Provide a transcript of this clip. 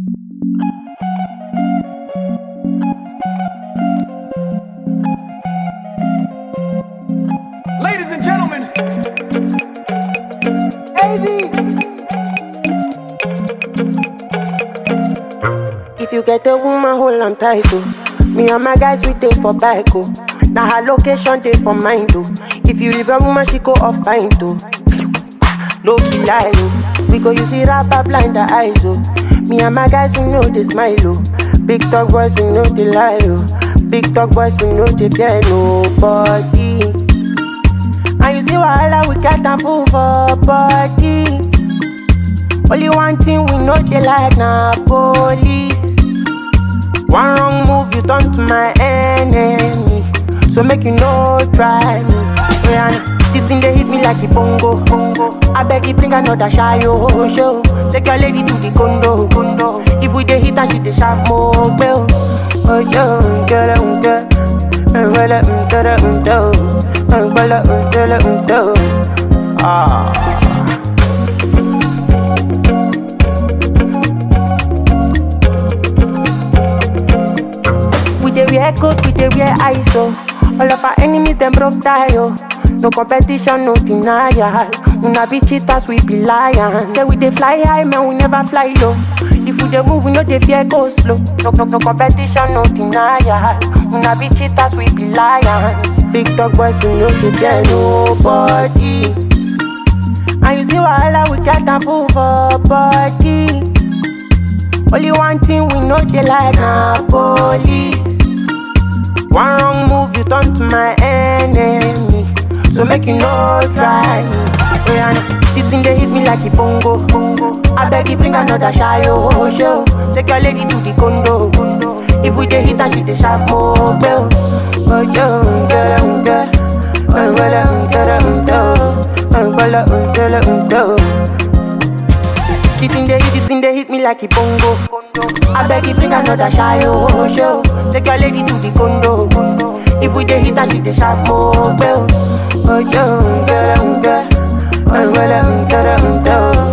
Ladies and gentlemen, if you get a woman, hold on tight, oh. Me and my guys, we take for bike, oh. Now her location, take for mine, oh. If you leave a woman, she go off pint, oh. No be lie, oh. We go use it rapper blind the eyes, oh. Me and my guys, we know they smile, oh. Big talk boys, we know they lie, oh. Big talk boys, we know they fear nobody. And you see wahala, we get a fool for body. Only one thing we know they like na police. One wrong move, you turn to my enemy. So make you no try me. The thing they hit me like a bongo. I beg you bring another shy show. Take your lady to the condo. If we dey hit and she dey sharp more bell. Oh yo, get We dey wear coat, we dey wear ISO. All of our enemies them broke tie, oh. No competition, no denial. Una be cheaters, we be lions. Say we dey fly high, man, we never fly low. If we dey move, we know they fear go slow. No competition, no denial. Una be cheaters, we be lions. Big dog boys, we know they fear nobody. And you see wahala, we get a fool for body. Only one thing we know they like na police. One wrong move, you turn to my enemy. So make you no try me. This thing they hit me like a bongo. I beg you bring another shy show. Take your lady to the condo. If we dey hit and she dey sharp more bell. Oh yo, The thing they hit me like a bongo. I beg you bring another shy show. Take your lady to the condo. If we dey hit and she dey sharp more bell. Oh yo,